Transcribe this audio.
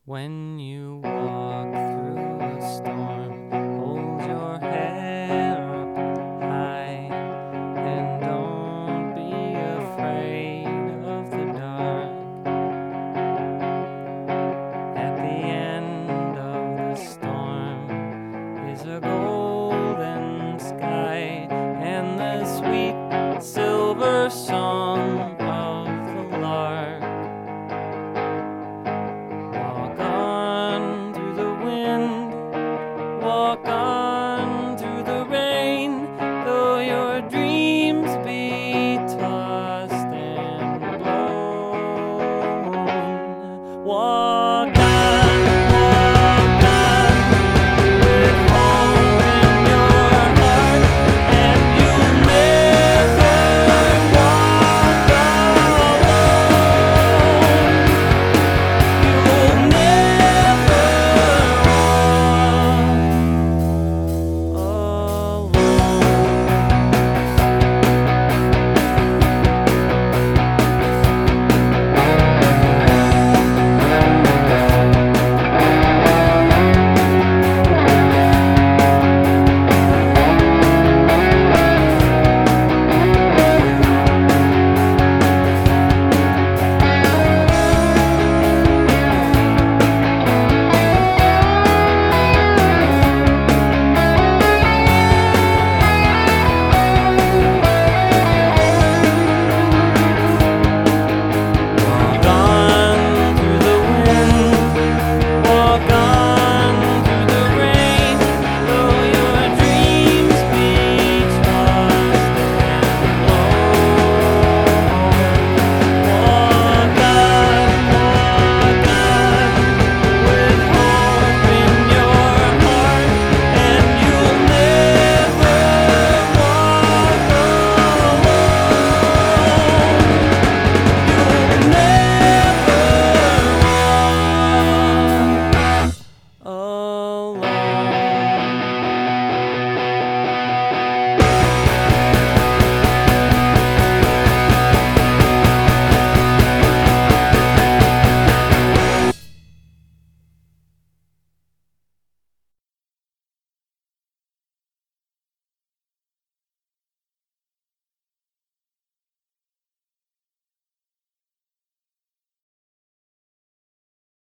When you walk through a storm, hold your head up high and don't be afraid of the dark. At the end of the storm is a golden sky and the sweet silver song of the lark. Walk on through the wind, walk on through the rain, though your dreams be tossed and blown. Walk